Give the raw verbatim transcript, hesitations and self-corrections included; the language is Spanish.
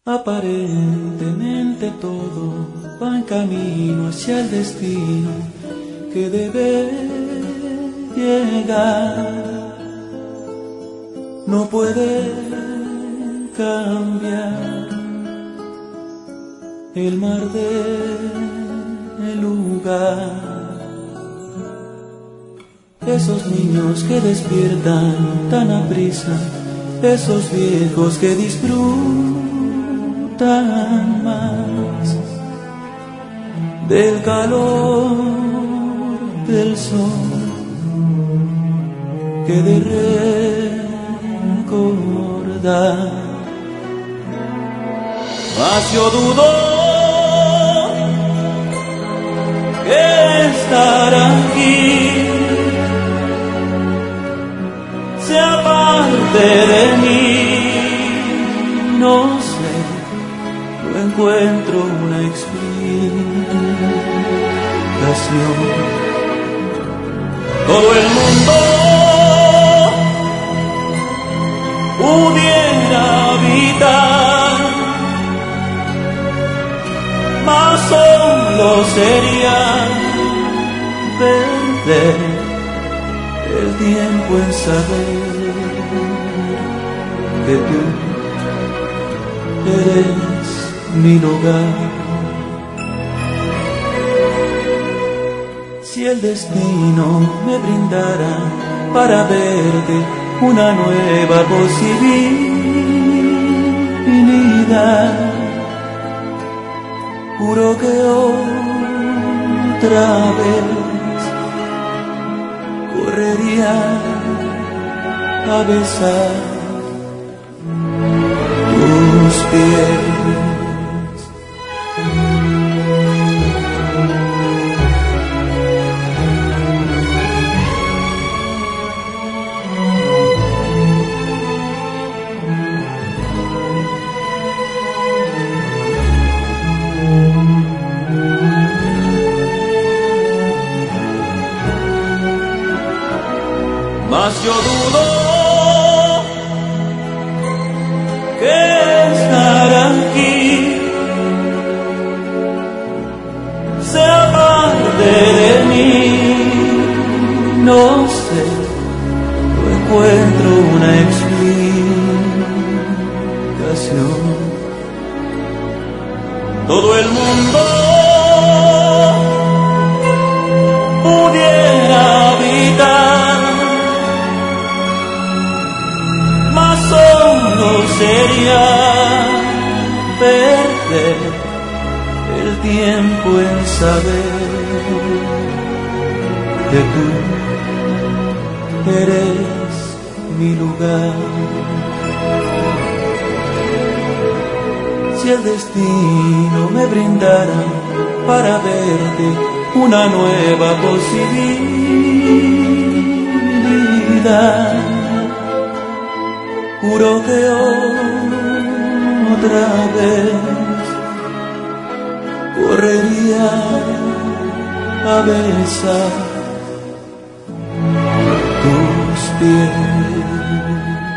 Aparentemente todo va en camino hacia el destino que debe llegar. No puede cambiar el mar del lugar. Esos niños que despiertan tan aprisa, esos viejos que disfrutan más del calor del sol que de recordar. Mas yo dudo que estar aquí sea parte de mí. No sé, no encuentro una explicación. Todo el mundo pudiera habitar, mas solo sería perder el tiempo en saber que tú eres mi lugar. Si el destino me brindara para verte una nueva posibilidad, juro que otra vez correría a besar tus pies. Mas yo dudo que estar aquí sea parte de mí. No sé, no encuentro una explicación. Todo el mundo pudiera habitar, solo sería perder el tiempo en saber que tú eres mi lugar. Si el destino me brindara para verte una nueva posibilidad, juro que otra vez correría a besar tus pies.